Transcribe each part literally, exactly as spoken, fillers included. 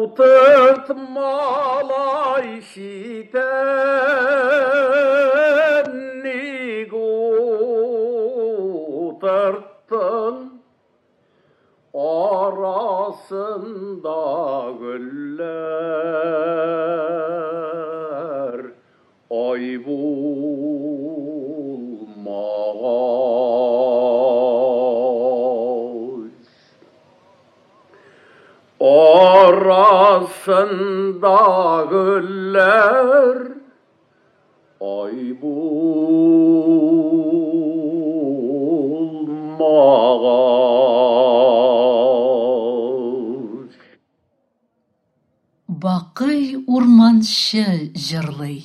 Tırt malay şitenni tırttın arasında güller ay bulmaz. Arasında güller ay bulmaz. Бақый урманчы җырлый.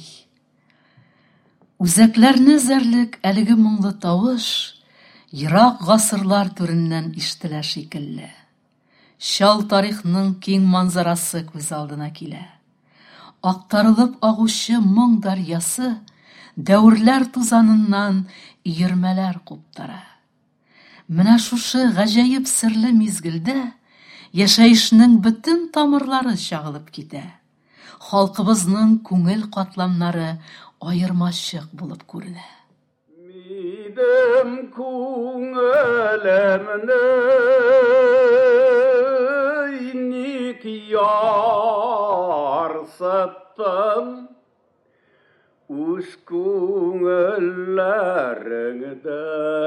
Үзәкләрне зәрлек әлеге моңлы тавыш ерак гасырлар түреннән ишетелә шикелле. Шал тарихның киң манзарасы күз алдына килә. Актарылып агучы моң дарьясы дәврләр тузаныннан иермәләр куптара. Менә шушы гаҗәеп серле мизгелдә яшәешнең бөтен тамырлары чагылып китә. Халкыбызның күңел катламнары аермачык булып күренә. Midem күңелемне ник ярсыттым, үз күңелләреңдә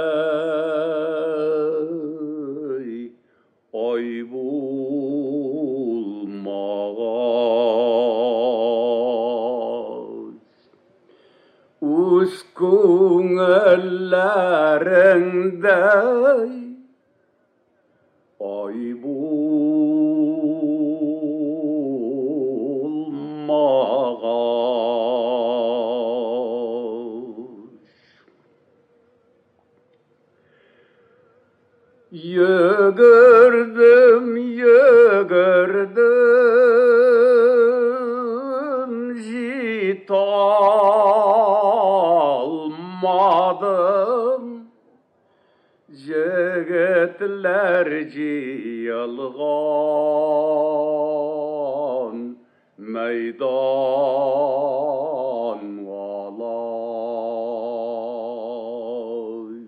ай bulmaz. Үз күңелләреңдә ай bulmaz. Yögürdüm, yögürdüm, jitalmadım. Jigitler jiyalgan meydan alay.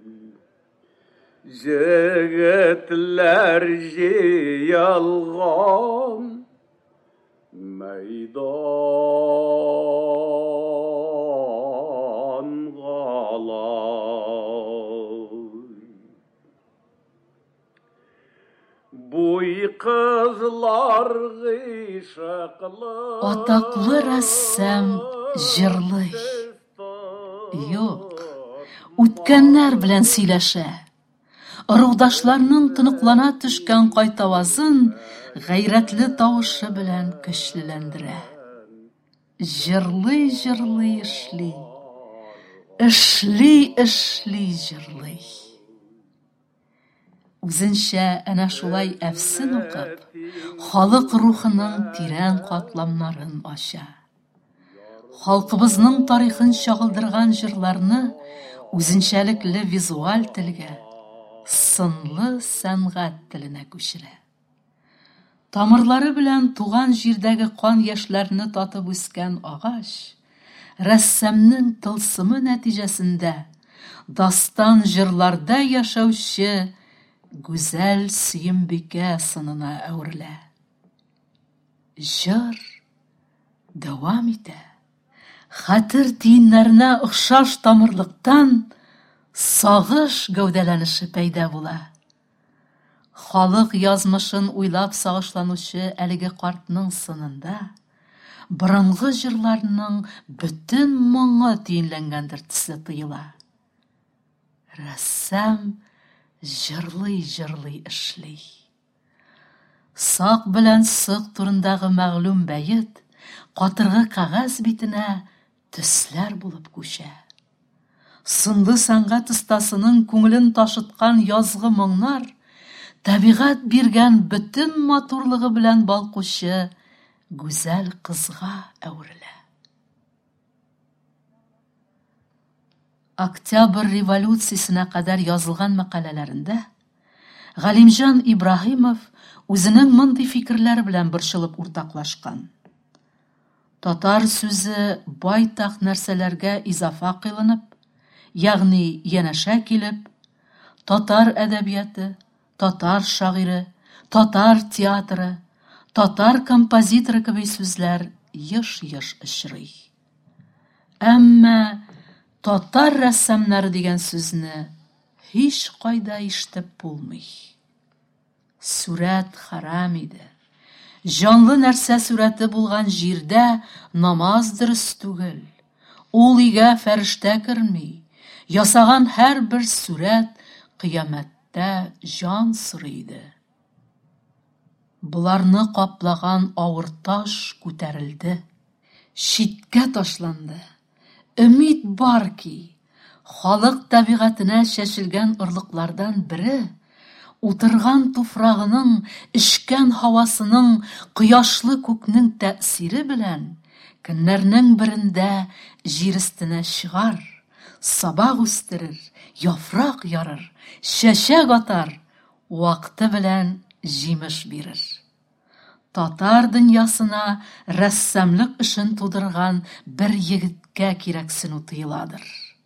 Jigitler jiyalgan meydan alay. Buy kızlar gışıklı Атаклы рәссам җырлый. Юк, үткәннәр белән сөйләшә. Ругдашларның тыныклана төшкән кайтавазын гайрәтле тавышы белән көчлеләндерә. Җырлый, җырлый, эшли. Эшли, эшли, җырлый. Үзенчә әнә шулай әфсен укып, халык рухының тирән катламнарын ача. Халкыбызның тарихын чагылдырган җырларны үзенчәлекле визуаль телгә, сынлы сәнгать теленә күчерә. Тамырлары белән туган җирдәге кан яшьләрне татып үскән агач, рәссамның тылсымы нәтиҗәсендә дастан җырларда яшәүче гүзәл сөембикә сынына әверелә. Җыр дәвам итә. Хәтер тиеннәренә охшаш тамырлыктан сагыш гәүдәләнеше пәйда була. Халык язмышын уйлап сагышланучы әлеге картның сынында борынгы җырларның бөтен моңы тиенләнгәндер төсле тоела. Рәссам җырлый-җырлый эшли. Сак белән сык турындагы мәгълүм бәет катыргы кагаз битенә төсләр булып күчә. Сынлы сәнгать остасының күңелен ташыткан язгы моңнар табигать биргән бөтен матурлыгы белән балкучы гүзәл кызга әверелә. Октябрь революциясенә кадәр язылган мәкаләләрендә Галимҗан Ибраһимов үзенең мондый фикерләре белән борчылып уртаклашкан. Татар сүзе байтак нәрсәләргә изафа кылынып, ягъни янәшә килеп, татар әдәбияты, татар шагыйре, татар театры, татар композиторы кеби сүзләр еш-еш очрый. Әмма татар рәссамнары дигән сүзне һич кайда ишетеп булмый. Сүрәт харам иде. Җанлы нәрсә сүрәте булган җирдә намаз дөрес түгел. Ул өйгә фәрештә керми. Ясаган һәр бер сүрәт кыямәттә җан сырыйды. Буларны каплаган авыр таш күтәрелде. Читкә ташланды. Өмид бар ки, халык табигатына чәчелгән орлыклардан бире утырган туфрагының, ишкән һавасының, кояшлы күкнең тәэсире белән көннәрнең берендә җир өстенә чыгар, сабак үстерер, яфрак ярыр, чәчәк атар, вакыты белән җимеш бирер. Татар дөньясына рәссамлык эшен тудырган бер егеткә кирәксенү тыйыладыр.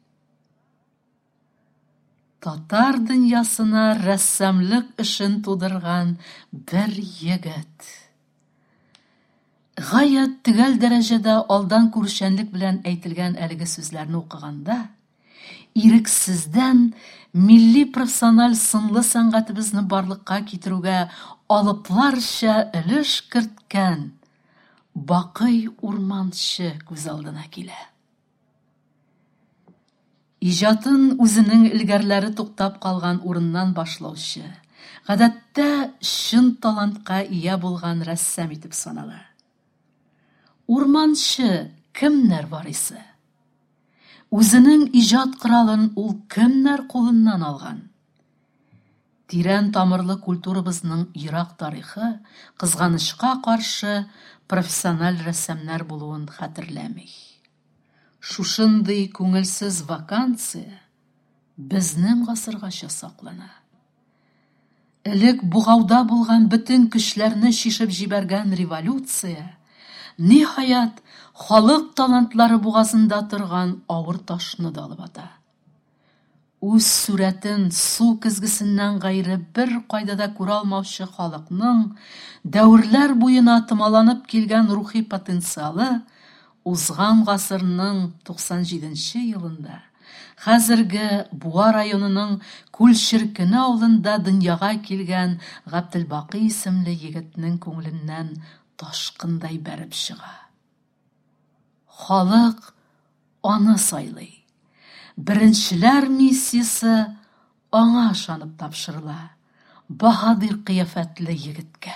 Татар дөньясына рәссамлык эшен тудырган бер егет. Гаять төгәл дәрәҗәдә алдан күрешәнлек белән әйтелгән әлеге сүзләрне укыганда, ирексездән милли профессиональ сынлы сәнгатебезне барлыкка китерүгә алыпларча өлеш керткән Бакый Урманчы күз алдына килә. Иҗатын үзенең илгәрләре туктап калган урыннан башлаучы, гадәттә чын талантка ия булган рәссам итеп санала. Урманчы кемнәр варисы? Үзенең иҗат коралын ул кемнәр кулыннан алган? Тирән тамырлы культурабызның ерак тарихы кызганычка каршы профессиональ рәссамнар булуын хәтерләми. Шушындый күңелсез вакансия безнең гасыргача саклана. Элек бугауда булган бөтен көчләрне шишеп җибәргән революция ниһаять халык талантлары бугазында торган авыр ташны да алып ата. Үз сүрәтен су кызгысыннан гайры бер кайда да күрә алмаучы халыкның дәврләр буена томаланып килгән рухи потенциалы узган гасырның туксан җиденче елында хәзерге Буа районының Күлчеркене авылында дөньяга килгән Габделбакый исемле егетнең күңеленнән ташкындай бәреп чыга. Халык аны сайлый. Беренчеләр миссиясе аңа ышанып тапшырыла. Баһадир кыяфәтле егеткә.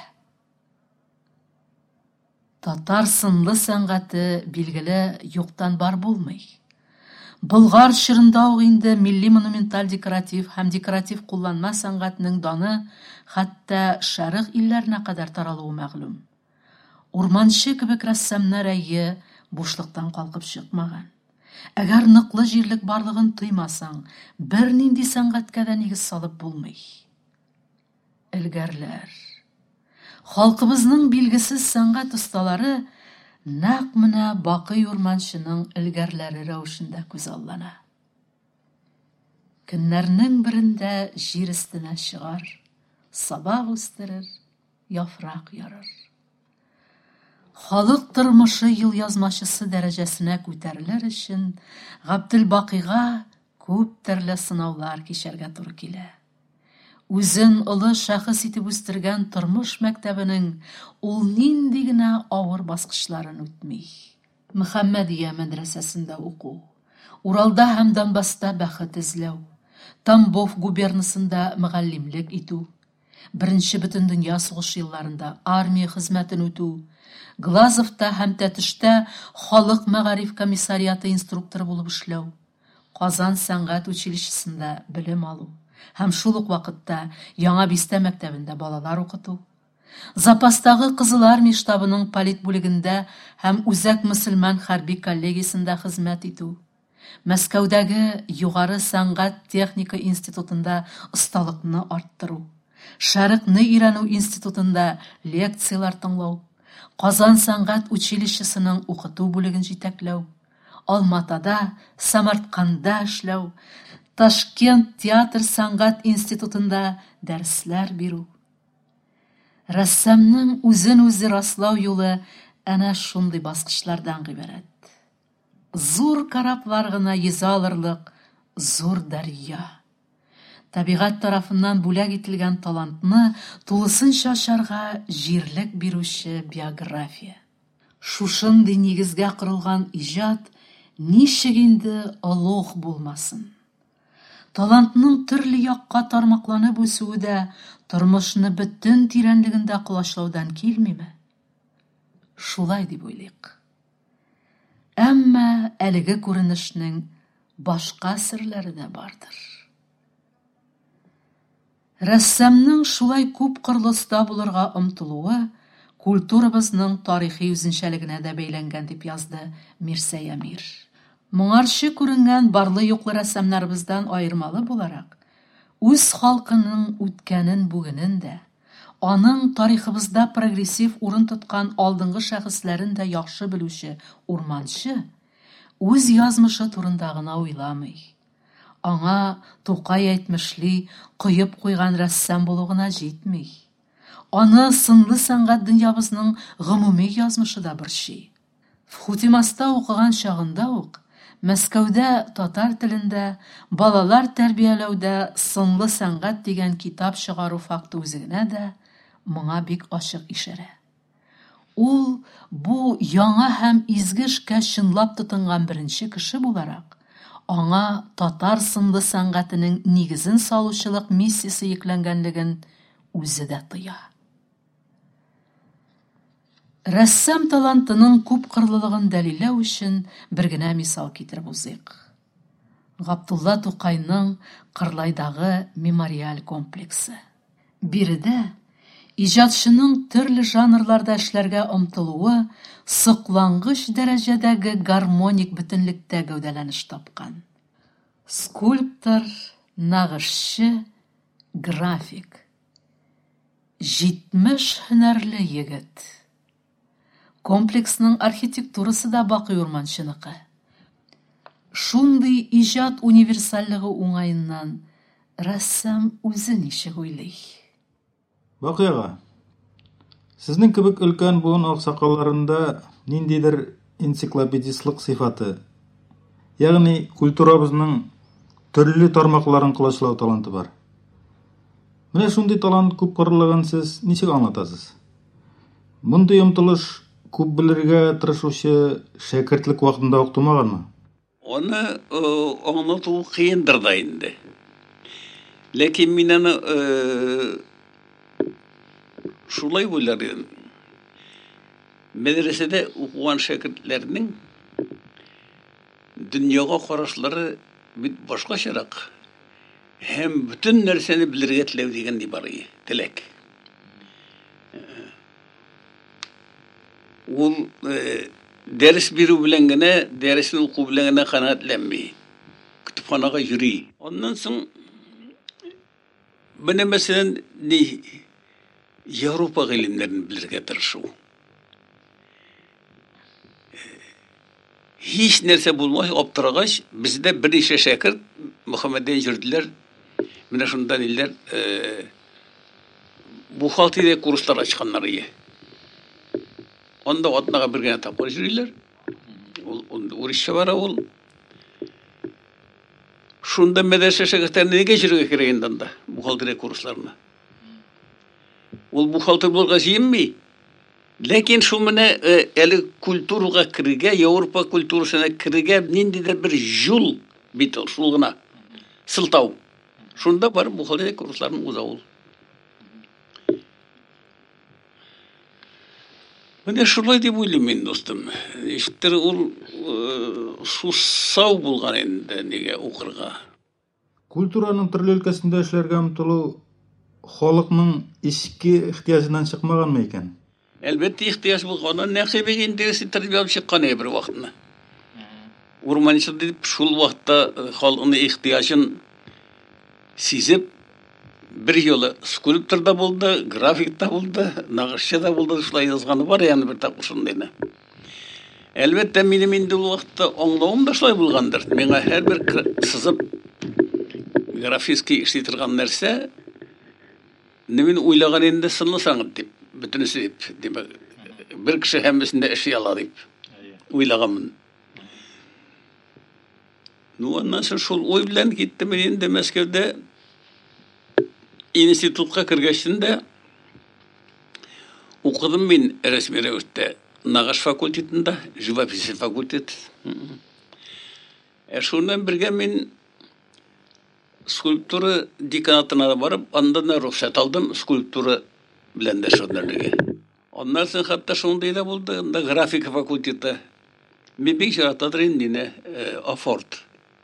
Татар сынлы сәнгате билгеле юктан бар булмый. Болгар чорында ук инде милли монументаль декоратив һәм декоратив кулланма сәнгатенең даны хәтта шәрык илләренә кадәр таралуы мәгълүм. Урманчы кебек рәссамнар әйе бушлыктан калкып чыкмаган. Әгәр ныклы җирлек барлыгын тоймасаң, бер нинди сәнгатькә дә нигез салып булмый. Элгәрләр. Халкыбызның билгесез сәнгать осталары нәкъ менә Бакый Урманчының элгәрләре рәвешендә күз аллана. Көннәрнең берендә җир өстенә чыгар, сабак үстерер, яфрак ярыр. Халык тормышы ел язмачысы дәрәҗәсенә күтәрелер өчен Габделбакыйга күп төрле сынаулар кичәргә туры килә. Үзен олы шәхес итеп үстергән тормыш мәктәбенең ул нинди генә авыр баскычларын үтми. Мөхәммәдия мәдрәсәсендә уку, Уралда һәм Донбасста бәхет эзләү, Тамбов губернасында мөгаллимлек итү, Беренче бөтендөнья сугышы елларында армия хезмәтен үтү, Глазовта һәм Тәтештә халык мәгариф комиссариаты инструкторы булып эшләү, Казан сәнгать училищесында белем алу һәм шул ук вакытта Яңа Бистә мәктәбендә балалар укыту, Запастагы Кызыл армия штабының полит бүлегендә һәм Үзәк мөселман хәрби коллегиясендә хезмәт итү, Мәскәүдәге югары сәнгать техника институтында осталыкны арттыру, Шәрекне өйрәнү институтында лекциялар тыңлау, Казан сәнгать училищесының укыту бүлеген җитәкләү, Алматада, Самарканда эшләү, Ташкент театр сәнгать институтында дәресләр бирү. Рәссамның үзен үзе раслау юлы әнә шундый баскычлардан гыйбарәт. Зур караплар гына йөзә алырлык зур дәрья. Табигать тарафыннан бүләк ителгән талантны тулысынча ачарга җирлек бирүче биография. Шушындый нигезгә корылган иҗат ничек инде олуг булмасын. Талантның төрле якка тармакланып үсүе дә тормышны бөтен тирәнлегендә кулачлаудан килмиме? Шулай дип уйлыйк. Әмма әлеге күренешнең башка серләре дә бардыр. Рәссамның шулай күп кырлы оста булырга омтылуы культурабызның тарихи үзенчәлегенә дә бәйләнгән дип язды Мирсәй Әмир. Моңарчы күренгән барлы юклы рәссамнарыбыздан аермалы буларак, үз халкының үткәнен бүгенен дә, аның тарихыбызда прогрессив урын тоткан алдынгы шәхесләрен дә яхшы белүче урманчы үз язмышы турында гына уйламый. Аңа Тукай әйтмешли куеп куйган рәссам булу гына җитми. Аны сынлы сәнгать дөньябызның гомуми язмышы да борчый. Фхутимаста укыган чагында ук Мәскәүдә татар телендә балалар тәрбияләүдә сынлы сәнгать дигән китап чыгару факты үзенә дә моңа бик ачык ишарә. Ул бу яңа һәм изге эшкә чынлап тотынган беренче кеше буларак, аңа татар сынлы сәнгатенең нигезен салучылык миссиясе йөкләнгәнлеген үзе дә тоя. Рәссам талантының күп кырлылыгын дәлилләү өчен бер генә мисал китереп узыйк. Габдулла Тукайның Кырлайдагы мемориаль комплексы. Биредә иҗатчының төрле жанрларда эшләргә омтылуы соклангыч дәрәҗәдәге гармоник бөтенлектә гәүдәләнеш тапкан. Скульптор, нагышчы, график. җитмеш һөнәрле егет. Комплексның архитектурасы да Бакый Урманчыныкы. Шундый иҗат универсальлыгы уңайыннан рәссам үзе ничек уйлый? Бакыйга, сезнең кебек өлкән буын аксакалларында ниндидер энциклопедистлык сыйфаты, ягъни культурабызның төрле тармакларын кылышлау таланты бар. Менә шундый талант күп кырлыгын сез ничек аңлатасыз? Мондый омтылыш күп белергә тырышучы шәкертлек вакытында ук тумаганмы? Оны аңлату кыендыр да инде. Ләкин мин аны шулай уйлар идем. Мәдрәсәдә укыган шәкертләрнең дөньяга карашлары бит башкачарак. Һәм бөтен нәрсәне белергә теләү дигән бар иде, теләк. Ул дәрес бирү белән генә, дәресне уку белән генә канәгатьләнми. Китапханага йөри. Аннан соң менә мәсәлән ни Европа гыйлемнәрен белергә тырышу. Һич нәрсә булмай аптырагач, бездә берничә шәкерт Мөхәммәдән йөрделәр. Менә шунда диләр, бухгалтерия курслары ачканнар иде. Анда атнага бер генә тапкыр йөриләр. Ул урысча бара ул. Шунда мәдрәсә шәкертләренә нигә йөрергә кирәк инде анда, бухгалтерия курсларына. Ул бухгалтер булырга җыенмый. Ләкин шу менә әле культурага кирергә, Европа культурасына кирергә ниндидер бер юл бит ул, шул гына. Сылтау. Шунда бар бухгалтерия курсларын уза ул. Менә шулай дип уйлыйм мин, достым. Иштер ул шу сау булган инде нигә укырга. Культураның төрле өлкәсендә эшләргә омтылу халыкның ички ихтияҗыннан чыкмаганмы икән? Әлбәттә ихтияҗ булганнан нәкъбеге интерес итәргә чыккан бер вакытны. Урманчы дип шул вакытта халыкның ихтияҗын сизеп bir yola skulptor da buldu, grafik da buldu, naqışçı da buldu, şulay yazgаны бар yani bir tak ушундайны. Elbette benim indi bu vaqtda oңлауым da şulay bulgandır. Миңа her bir sızıp grafiki işletirgan нәрсе немен уйлаган енді сынлысаңыз деп, бүтінісі деп, демек, bir кіші хәммесінде işi ала деп, уйлаганмын. Ну, ondan sonra şol oy bilen gittim, ben енді Мәскеуде институтқа кіргешінде оқыдым мен ресми рәвіште нағаш факультетінде, живопись факультет. Шондан бірге мен скульптура деканатына барып, андан рұқсат алдым скульптура білен де шондарыға. Ondan sonra hatta şonday da buldu, onda grafika fakülteti. Men bek жаратадыр енді, Афорт.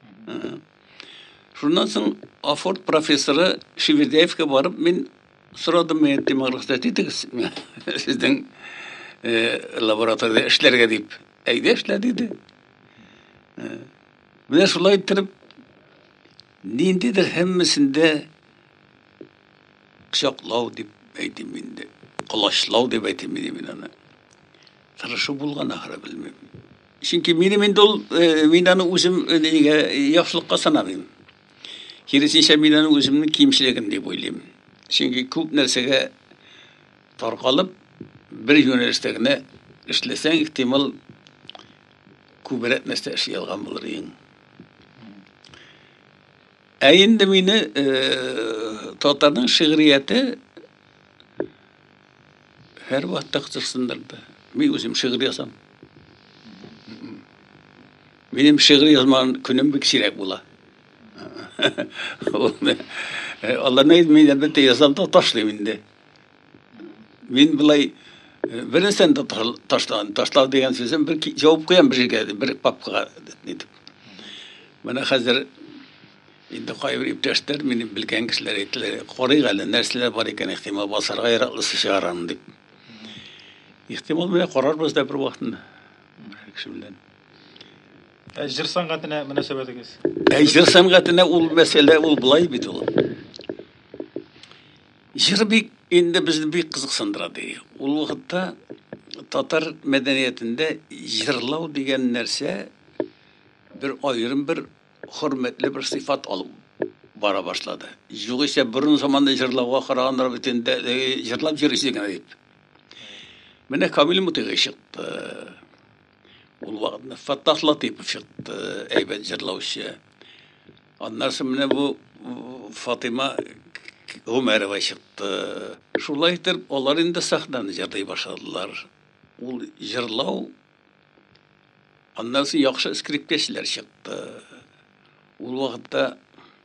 Şundan sonra Афорт профессоры Шевердяевке барып, мен сұрадым, мен еттім рұқсат етіңіз, сіздің лабораторияда ішлерге deyip, әйде ішлер дейді. Міне шулай тұрып, neyindedir hemmesinde kışaklav deyip aytayım men de, kılaşlav deyip aytayım men ana. Tırışı bulgan ahıra bilmem. Çünkü meni men de ol, men ana özüm yaxşılıkka sanarım. Kerisinçe men ana özümnün kemçiligim deyip oylayım. Çünkü көп нәрсеге tarqalып, bir yöneliştegine işlesen ihtimal көбірек нәрсе işi algan bulur ең. Әйінді мені Татардың шиғрияты әр вақытта қызықсындырды. Мен өзім шиғыр жазам. Менің шиғыр жазмаған күнім бік сирек бола. Алла не мен әлбетте жазам да ташлаймын де. Мен бұлай бір нәрсені ташлау деген сөзім бір жауап қоям бір жерге, бір папкаға нетіп. Мына қазір Енді қайбір иптештер менің білген кісілер айтылар, қорайық әлі нәрселер бар екен, ихтимал басарға яраклысы шығарамын деп. Ихтимал міне қорарбыз да бір уақытында. Кіші білен. Жыр сәнғатына мөнәсәбәтегез? Жыр сәнғатына ол мәселе ол былай бит ол. Жыр бик енді бізді бик қызықсындырады. Ол уақытта татар мәдениетінде жырлау деген нәрсе bir ayrım bir hürmetli bir sıfat alıp bara başladı. Yok ise burun zamanda jırlauga qaragandar bitende jırlap jürüsü deyip. Mene Kamil Mutiği çıktı. Ol vaqtında Fattah Latifov çıktı. Eybet jırlauçı. Ondan sonra mene bu Fatima Ömerova çıktı. Şulaydır onlar indi sahnadan jırlay başladılar. Ol jırlau ondan sonra yaxşı skriptçiler çıktı. Ol vaqtda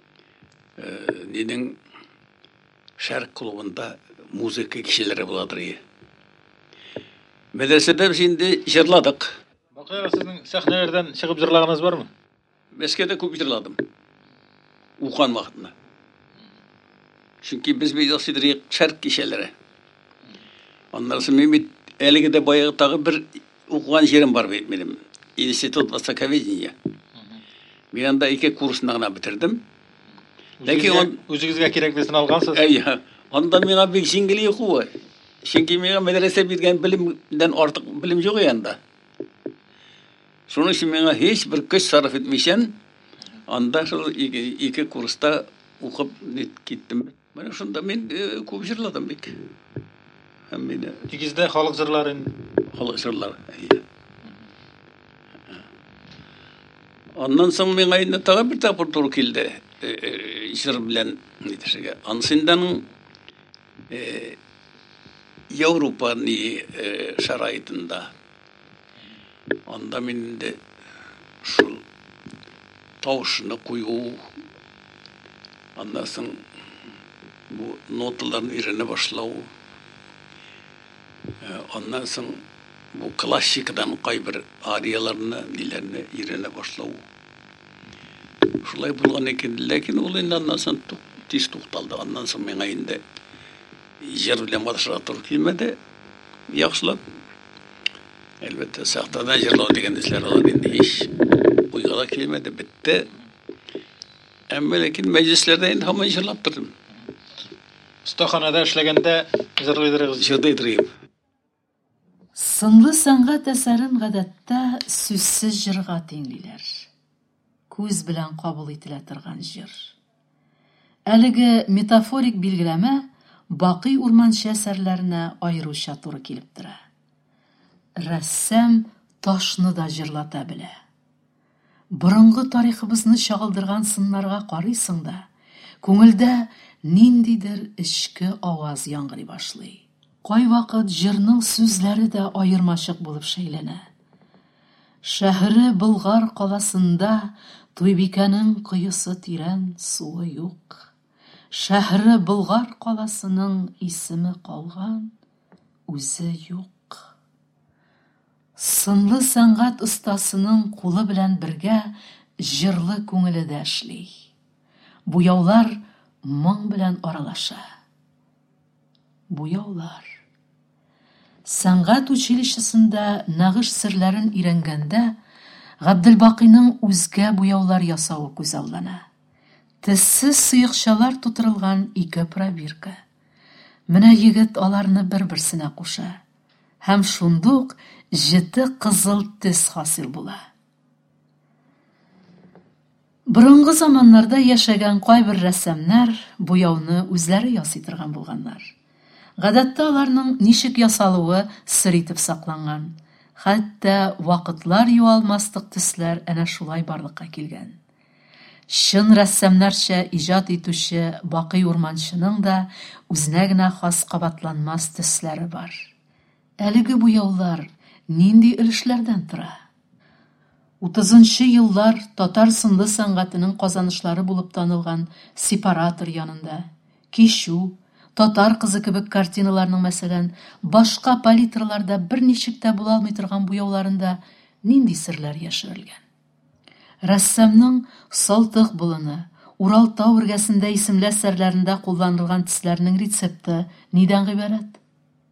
nenin Şark klubunda muzika kişileri buladır. Medresede şimdi jırladık. Bakıya sizin sahnelerden çıkıp jırlağınız var mı? Meske'de көп jırladım. Uğan vaqtında. Çünkü biz bir yasıdırıyık şark kişileri. Ondan sonra Mehmet Elige'de bayağı tağı bir uğan yerim var benim. İnstitut Vasakovedinya. Bir anda iki kursunu bitirdim. Lakin on özünüzge kereklisini algansız. Eyya. Onda mena bir şingili yoku. Çünkü mena medrese bilgen bilimden artık bilim yok yanda. Şunun için mena hiç bir güç sarf etmişen. Anda şu iki, iki kursta okup gittim. Ben şunda men көп jırladım bek. Hem meni İkizde halk jırların halk jırlar. Ondan sonra men ayında tağı bir tapır tur kildi. Jır bilen nidişige. Ansındanın Avrupa'nın şaraitında onda men de şu tavşını koyu ondan sonra bu notaların irine başlağı ondan sonra bu klasikten kaybır ariyalarını nilerini irine başlağı şulay bulgan eken lakin ol endi ondan sonra tez to'xtaldi ondan sonra men ayında jır bilen başlap tur kelmedi yaxshilab elbette sahtadan jırlao degan isler olar endi hiç uygala kelmedi bitti. Ama lakin meclislerde endi hamma jırlap turdim. Ustaxanada эшләгәндә җырлыйдырыгыз. Җырдай торыйм. Сынлы сәнгать әсәрен гадәттә сүзсез җырга тиңлиләр. Күз белән кабул ителә торган җыр. Әлеге метафорик билгеләмә Бакый урманчы әсәрләренә аеруча туры килеп тора. Рәссам ташны да җырлата белә. Борынгы тарихыбызны чагылдырган сыннарга карыйсың да, күңелдә ниндидер эчке аваз яңгырый башлый. Кайвакыт җырның сүзләре дә аермачык булып шәйләнә. Шәһәре Болгар каласында Туйбикәнең коесы тирән, суы юк. Шәһәре Болгар каласының исеме калган, үзе юк. Сынлы сәнгать остасының кулы белән бергә җырлы күңеле дә эшли. Буяулар моң белән аралаша. Буяулар. Сәнгать училищесында нагыш серләрен өйрәнгәндә Габделбакыйның үзгә буяулар ясавы күз алдына. Тессез сыйыкчалар тутырылган ике пробирка. Менә егет аларны бер-берсенә куша. Һәм шундук җете кызыл тес хасил була. Борынгы заманнарда яшәгән кайбер рәссамнар буяуны үзләре ясый торган булганнар. Гадәттә аларның ничек ясалуы сер итеп сакланган. Хәтта вакытлар юалмастык төсләр әнә шулай барлыкка килгән. Шын рәссамнарча иҗат итүче Бакый урманчының да үзенә генә хас кабатланмас төсләре бар. Әлеге буяулар нинди өлешләрдән тора? утызынчы еллар татар сынлы сәнгатенең казанышлары булып танылган Сепаратор янында, Кишу, Татар кызы кебек картиналарның мәсәлән башка палитраларда берничек тә була алмый торган буяуларында нинди серләр яшерелгән? Рәссамның Салтык болыны, Уралтау эргәсендә исемле әсәрләрендә кулланылган төсләрнең рецепты нидән гыйбарәт?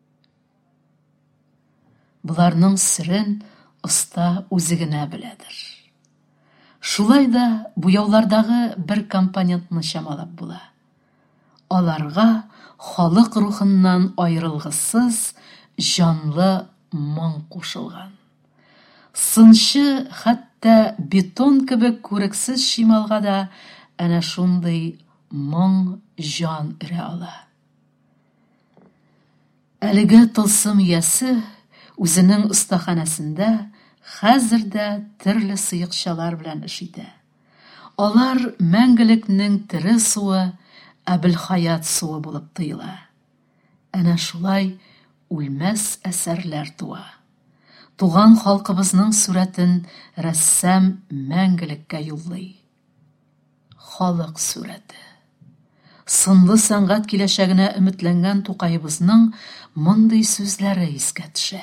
Буларның сирен оста үзе генә беләдер. Шулай да буяулардагы бер компонентны чамалап була. Аларга халык рухыннан аерылгысыз җанлы моң кушылган. Сынчы хәтта бетон кебек күрексез шималга да әнә шундый моң җан өрә ала. Әлеге тылсым иясе үзенең остаханәсендә хәзер дә төрле сыйыкчалар белән эш итә. Алар мәңгелекнең тере суы, Әбелхаят суы булып тоела. Әнә шулай үлмәс әсәрләр туа. Туган халкыбызның сурәтен рәссам мәңгелеккә юллый. Халык сурәте. Сынлы сәнгать киләчәгенә өметләнгән Тукайыбызның мондый сүзләре искә төшә.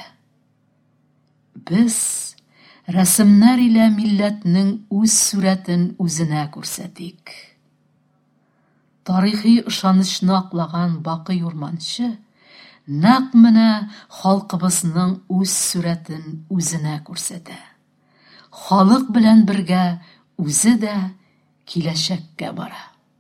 Без рәсемнәр илә милләтнең үз сурәтен үзенә күрсәтик. Тарихи ышанычны аклаган Бакый урманчы нәкъ менә халкыбызның үз сурәтен үзенә күрсәтә. Халык белән бергә үзе дә киләчәккә бара.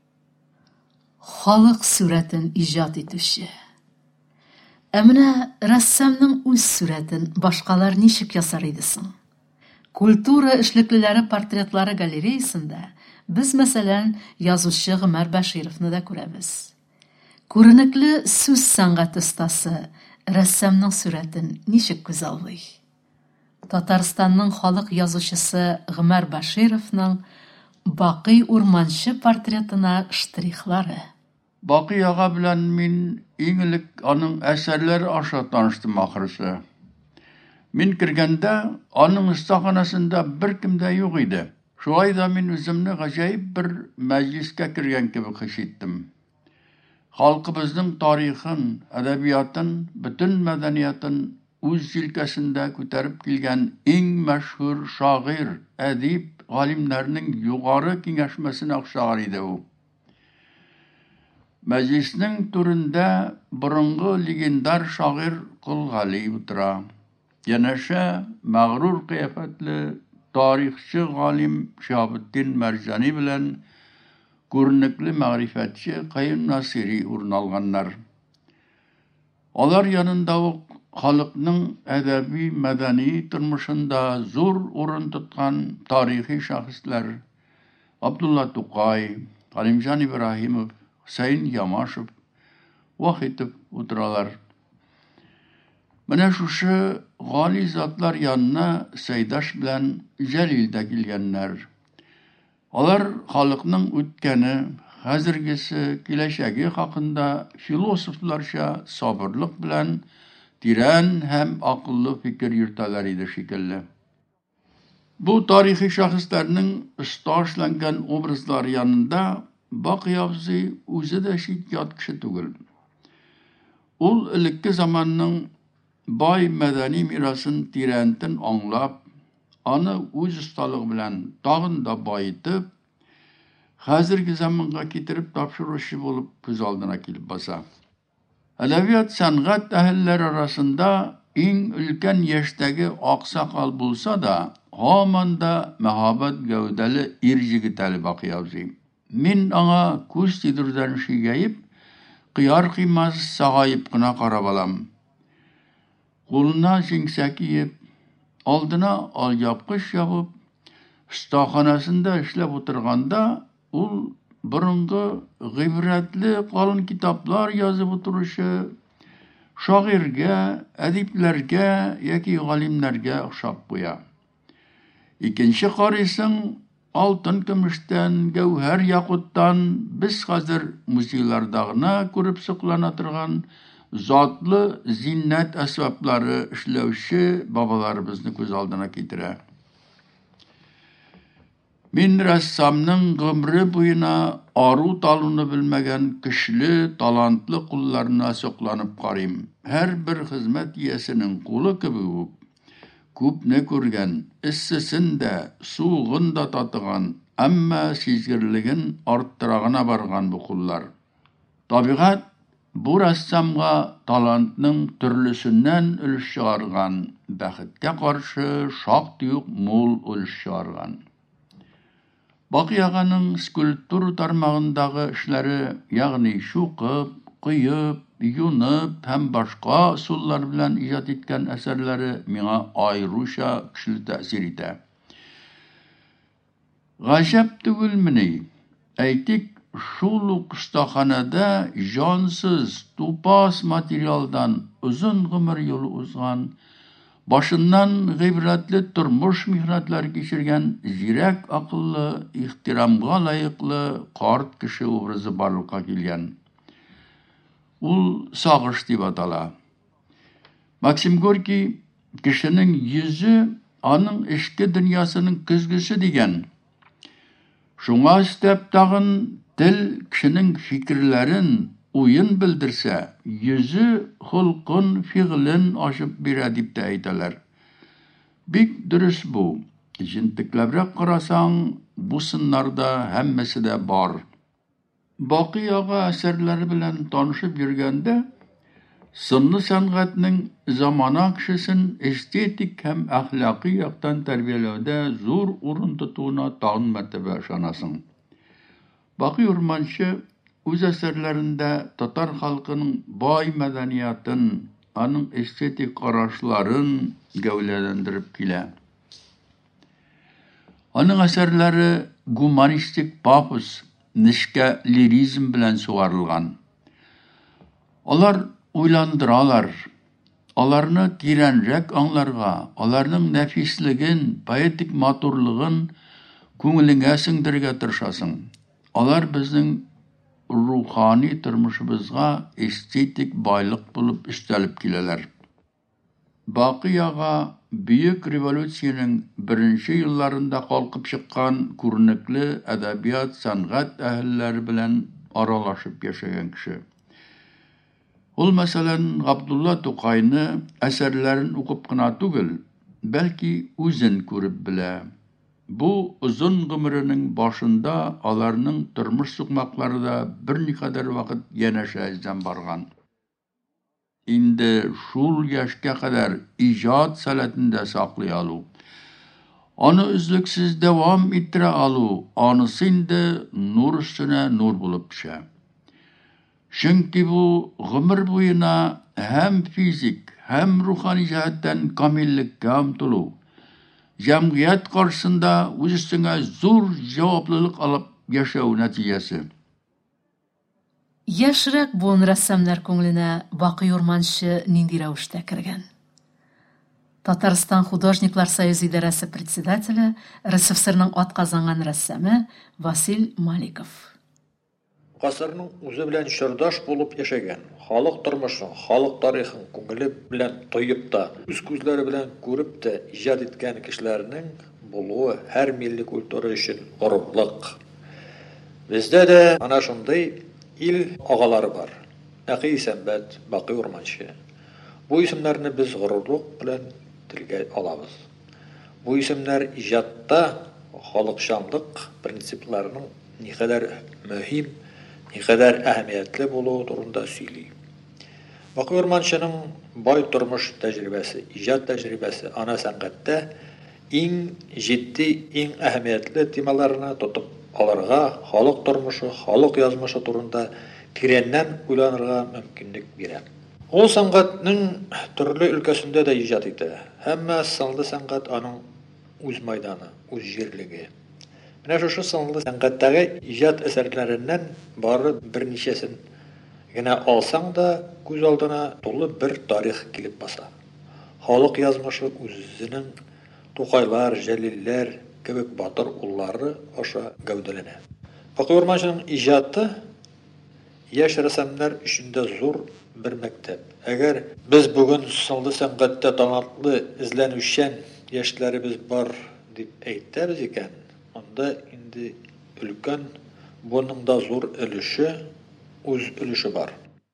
Халык сурәтен иҗат итүче. Ә менә рәссамның үз сурәтен башкалар ничек ясар иде соң? Культура эшлеклеләре портретлары галереясында без мәсәлән язучы Гомәр Башировны да күрәбез. Күренекле сүз сәнгать остасы рәссамның сурәтен ничек күз алдый? Татарстанның халык язучысы Гомәр Башировның Бакый урманчы портретына штрихлары. Бакый ага белән мин иң элек аның әсәрләре аша таныштым ахрысы. Мин кергәндә аның остаханасында беркем дә юк иде. Шулай да мин үземне гаҗәеп бер мәҗлескә кергән кебек хис иттем. Халкыбызның тарихын, әдәбиятын, бөтен мәдәниятын үз җилкәсендә күтәреп килгән иң мәшһүр шагыйрь, әдип, галимнәрнең югары киңәшмәсенә охшаган иде ул. Мәҗлеснең түрендә борынгы легендар шагыйрь Кол Гали утыра. Янәшә күренекле мәгърифәтче Кайын Насири урын алганнар. Алар янында ук халыкның әдәби, мәдәни тормышында зур урын тоткан тарихи шәхесләр Абдулла Тукай, Галимҗан Ибраһимов, Хусейн Ямашев вакытып утыралар. Менә шушы гали затлар янына Сәйдаш белән Җәлил дә килгәннәр. Алар халыкның үткәне, хәзергесе, киләчәге хакында философларча сабырлык белән тирән һәм акыллы фикер йөртәләр иде шикелле. Бу тарихи шәхесләрнең оста эшләнгән образлары янында Бакый абзый үзе дә шик ят кеше түгел. Ул элекке заманның бай мәдәни мирасын тирәнтен аңлап, аны үз осталыгы белән тагын да байытып, хәзерге заманга китереп тапшыручы булып күз алдына килеп баса. Әдәбият сәнгать әһелләре арасында иң өлкән яшьтәге аксакал булса да, һаман да мәһабәт гәүдәле ир җегет әле Бакый абзый. Мин аңа күз тидердән шигәеп, кыяр кыймас сагайып кына карап алам. Кулына җиңсә киеп, алдына алъяпкыч ябып, остаханасында эшләп утырганда, ул борынгы гыйбрәтле калын китаплар язып утыручы шагыйрьгә, әдипләргә яки галимнәргә охшап куя. Икенче карыйсың, алтын көмештән, гәүһәр якуттан без хәзер музейларда гына күреп соклана торган затлы зиннәт әсбаплары эшләүче бабаларыбызны күз алдына китерә. Мин рәссамның гомре буена ару талуны белмәгән көчле, талантлы кулларына сокланып карыйм. Һәр бер хезмәт иясенең кулы кебек үк күпне күргән, эссесен дә, суыгын да татыган, әмма сизгерлеген арттырагына барган бу куллар. Табигать бу рәссамга талантның төрлесеннән өлеш чыгарган, бәхеткә каршы шактый ук мул өлеш чыгарган. Бакый аганың скульптура тармагындагы эшләре, ягъни шуқып, кыйып, юнып һәм башка усуллар белән иҗат иткән әсәрләре миңа аеруча көчле тәэсир итә. Гаҗәп түгелмени? Әйтик, шул ук остаханада җансыз, тупас материалдан озын гомер юлы узган, башыннан гыйбрәтле тормыш михнәтләр кичергән зирәк акыллы, ихтирамга лаеклы карт кеше образы барлыкка килгән. Ул сагыш дип атала. Максим Горький кешенең йөзе аның эчке дөньясының көзгесе дигән. Шуңа өстәп тагын тел кешенең фикерләрен, уен белдерсә, йөзе холкын, фигылен ачып бирә дип тә әйтәләр. Бик дөрес бу. Җентекләбрәк карасаң, бу сыннарда һәммәсе дә бар. Бакый ага әсәрләре белән танышып йөргәндә, сынлы сәнгатьнең замана кешесен эстетик һәм әхлакый яктан тәрбияләүдә зур урын тотуына тагын мәртәбә ышанасың. Бакый Урманчы үз әсәрләрендә татар халкының бай мәдәниятын, аның эстетик карашларын гәүдәләндереп килә. Аның әсәрләре гуманистик пафос, нечкә лиризм белән сугарылган. Алар уйландыралар, аларны тирәнрәк аңларга, аларның нәфислеген, поэтик матурлыгын күңелеңә сеңдергә тырышасың. Алар безнең рухани тормышыбызга эстетик байлык булып өстәлеп киләләр. Бакый ага Büyük революциянең беренче елларында калкып чыккан күренекле әдәбият, сәнгать әһелләре белән аралашып яшәгән кеше. Ул мәсәлән Габдулла Тукайны әсәрләрен укып кына түгел, бәлки үзен күреп белә. Бу озын гомеренең башында аларның тормыш сукмаклары да берникадәр вакыт янәшә эздән барган. Инде шул яшькә кадәр иҗат сәләтендә саклый алу, Аны үзлексез дәвам иттерә алу, анысы инде нур өстенә нур булып төшә. Чөнки бу гомер буена һәм физик, һәм рухани җәһәттән камиллеккә омтылу, җәмгыять каршысында үз өстенә зур җаваплылык алып яшәү нәтиҗәсе. Яшрәк буын рәссамнар күңеленә Бакый Урманчы нинди рәвештә кергән? Татарстан художниклар союзы идарәсе председателе, РСФСРның атказанган рәссамы Васил Маликов. Гасырның үзе белән чордаш булып яшәгән, халык тормышын, халык тарихын күңеле белән тоеп та, үз күзләре белән күреп тә иҗат иткән кешеләрнең булуы һәр милли культура өчен горурлык. Бездә дә ана шундый ил агалары бар. Әкый Сәмбәт, Бакый Урманчы. Бу исемнәрне без горурлык белән телгә алабыз. Бу исемнәр иҗатта халыкчанлык принципларының никадәр мөһим, никадәр әһәмиятле булуы турында сөйли. Бакый Урманчының бай тормыш тәҗрибәсе, иҗат тәҗрибәсе ана сәнгатьтә иң җитди, иң әһәмиятле темаларны тотып аларга, халык тормышы, халык язмышы турында тирәннән уйланырга мөмкинлек бирә. Ул сәнгатьнең төрле өлкәсендә дә иҗат итә. Һәммә сынлы сәнгать аның үз майданы, үз җирлеге. Менә шушы сынлы сәнгатьтәге иҗат әсәрләреннән бары берничәсен генә алсаң да күз алдына тулы бер тарих килеп баса. Халык язмышы үзенең Тукайлар, Җәлилләр кебек батыр уллары аша гәүдәләнә. Бакый Урманчының иҗаты яшь рәссамнар өчен дә зур бер мәктәп. Әгәр без бүген сынлы сәнгатьтә талантлы, эзләнүчән яшьләребез бар дип әйтәбез икән, анда инде өлкән буның да зур өлеше, үз өлеше бар.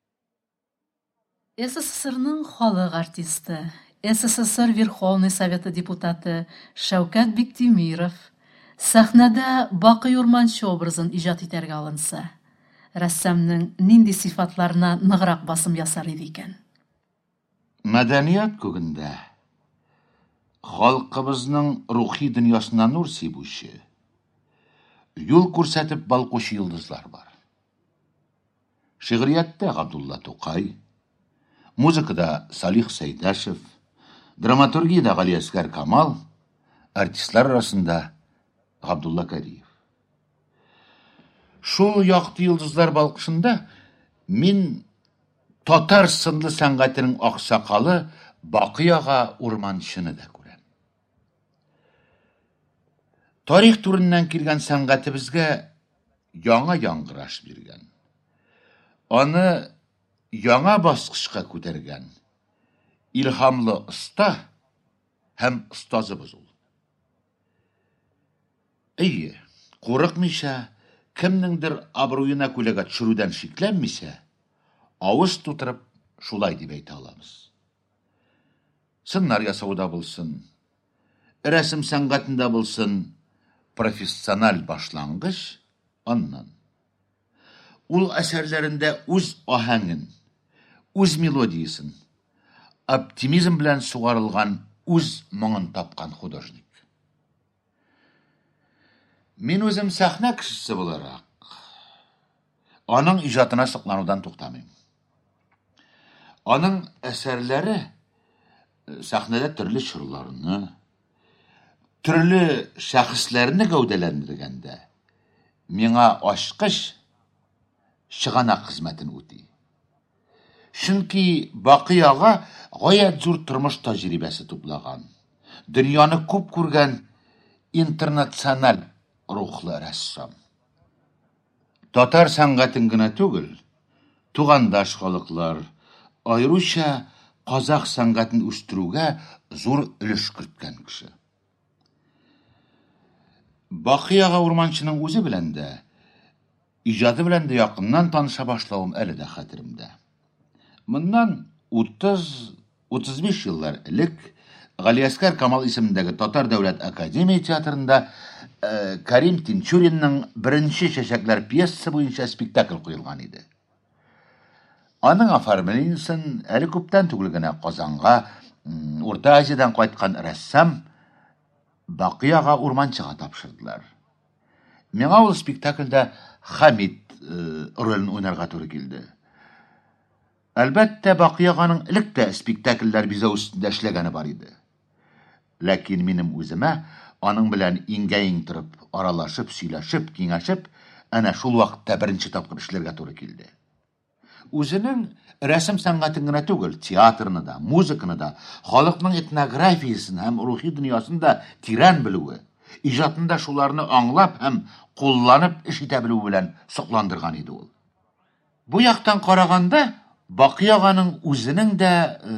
СССРның халык артисты, СССР Верховный Советы депутаты Шәүкәт Биктимиров сәхнәдә Бакый Урманчы образын иҗат итәргә алынса, рәссамның нинди сифатларына ныграк басым ясар иде икән? Мәдәният күгендә халкыбызның рухи дөньясына нур сибүче, юл күрсәтеп балкучы йолдызлар бар. Шигъриятта Габдулла Тукай, музыкада Салих Сәйдәшев, драматургияда Галиәсгар Камал, артистлар арасында Габдулла Кариев. Шул якты йолдызлар балкышында мин татар сынлы сәнгатенең аксакалы Бакый ага Урманчыны да күрәм. Тарих турыннан килгән сәнгатебезгә яңа яңгыраш биргән. Аны яңа баскычка күтәргән илһамлы оста һәм остазыбыз ул. Әйе, курыкмыйча, кемнеңдер абруена күләгә төшерүдән шикләнмисә, авыз тутырып шулай дип әйтә аламыз. Сыннар ясауда булсын, рәсем сәнгатендә булсын, профессиональ башлангыч аннан. Ул әсәрләрендә үз аһәңен, үз мелодиясын, оптимизм белән сугарылган үз моңын тапкан художник. Мин үзем сәхнә кешесе буларак аның иҗатына сокланудан туктамыйм. Аның әсәрләре сәхнәдә төрле чорларны, төрле шәхесләрне гәүдәләндергәндә миңа ачкыч чыганак хезмәтен үти. Чөнки Бакый ага гаять зур тормыш тәҗрибәсе туплаган, дөньяны күп күргән интернациональ рухлы рәссам. Татар сәнгатен генә түгел, тугандаш халыклар, аеруча казак сәнгатен үстерүгә зур өлеш керткән кеше. Бакый ага Урманчының үзе белән дә, иҗаты белән дә якыннан таныша башлавым әле дә хәтеремдә. Моннан утыз-утыз биш еллар элек Галиәсгар Камал исемендәге Татар дәүләт академия театрында э, Карим Тинчуринның беренче чәчәкләр пьесасы буенча спектакль куелган иде. Аның оформлениесын әле күптән түгел генә Казанга, Урта Азиядан кайткан рәссам Бакый ага урманчыга тапшырдылар. Миңа ул спектакльдә Хамид ролен уйнарга туры килде. Әлбәттә, Бакый аганың элек тә спектакльләр бизәү өстендә эшләгәне бар иде. Ләкин минем үземә аның белән иңгә-иң торып, аралашып, сөйләшеп, киңәшеп, әнә шул вакытта беренче тапкыр эшләргә туры килде. Үзенең рәсем сәнгатен генә түгел, театрны да, музыканы да, халыкның этнографиясын һәм рухи дөньясын да тирән белүе, иҗатында шуларны аңлап һәм кулланып эш итә белү белән сокландырган иде ул. Бу яктан караганда, Бакый аганың үзенең дә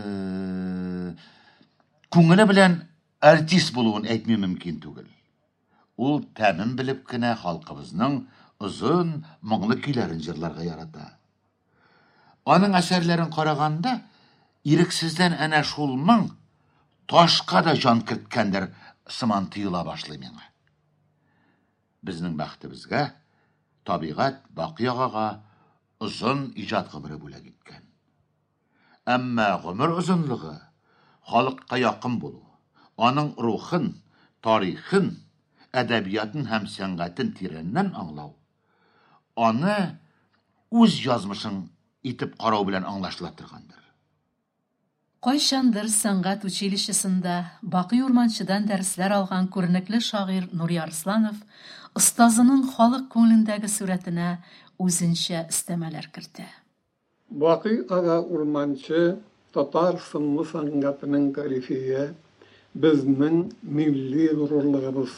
күңеле белән артист булуын әйтмәү мөмкин түгел. Ул тәмен белеп кенә халкыбызның озын, моңлы көйләрен җырларга ярата. Аның әсәрләрен караганда, ирексездән әнә шул моң ташка да җан керткәндер сыман тыела башлый миңа. Безнең бәхтебезгә, табигать Бакый агага озын иҗат гомере бүләк иткән. Әмма гомер озынлыгы, халыкка якын булу, аның рухын, тарихын, әдәбиятын һәм сәнгатен тирәннән аңлау, аны үз язмышын итеп карау белән аңлашыла торгандыр. Кайчандыр сәнгать училищесында Бакый Урманчыдан дәресләр алган күренекле шагыйрь Нури Арсланов остазының халык күңелендәге сурәтенә үзенчә истәмәләр кертә. Бакый ага Урманчы татар сынлы сәнгатының тарихие, безнең милли горурлыгыбыз.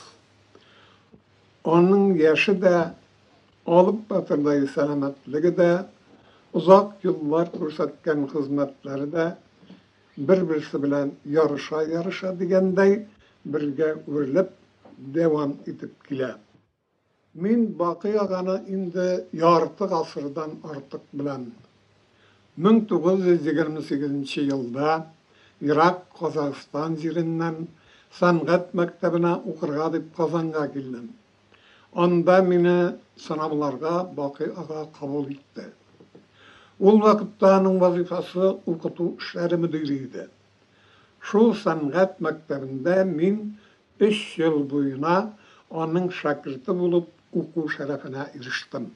Аның яшы да, алып батырдай сәламәтлеге дә, узак еллар күрсәткән хезмәтләре дә бер-берсе белән ярыша-ярыша дигәндәй бергә үрелеп дәвам итеп килә. Мин Бакый аганы инде ярты гасырдан артык беләм. мең тугыз йөз егерме сигезенче елда Ирак, Казакстан җиреннән сәнгать мәктәбенә укырга дип Казанга килдем. Анда мине сынавларга Бакый ага кабул итте. Ул вакытта аның вазифасы укыту эшләре мөдире иде. Шул сәнгать мәктәбендә мин өч ел буена аның шәкерте булып уку шәрәфенә ирештем.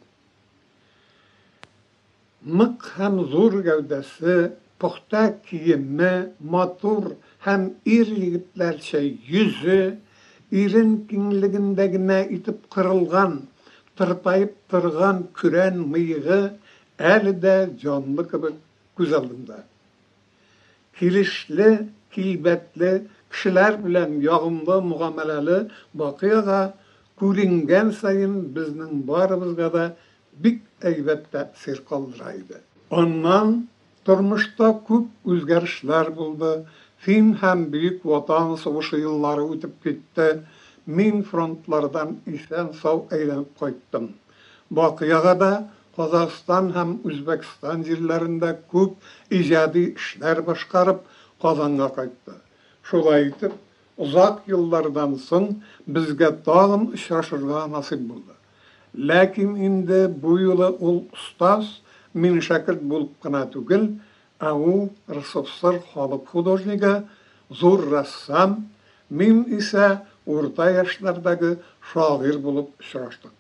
Мык һәм зур гәүдәсе, пөхтә киеме, матур һәм ир егетләрчә йөзе, ирен киңлегендә генә итеп кырылган, тырпайып торган күрән мыегы әле дә җанлы кебек күз алдымда. Килешле, килбәтле, кешеләр белән ягымлы мугамәләле Бакый ага күренгән саен безнең барыбызга да бик әйбәт тәэсир калдыра иде. Аннан тормышта күп үзгәрешләр булды. Фин һәм Бөек Ватан сугышы еллары үтеп китте. Мин фронтлардан исән сау әйләнеп кайттым. Бакый ага да Казакстан һәм Үзбәкстан җирләрендә күп иҗади эшләр башкарып Казанга кайтты. Шулай итеп, узак еллардан соң безгә тагын очрашырга насыйп булды. Ләкин инде бу юлы ул устаз, мин шәкерт булып кына түгел, ә ул рәссам, халык художнигы, зур рәссам, мин исә урта яшьләрдәге шагыйрь булып очраштык.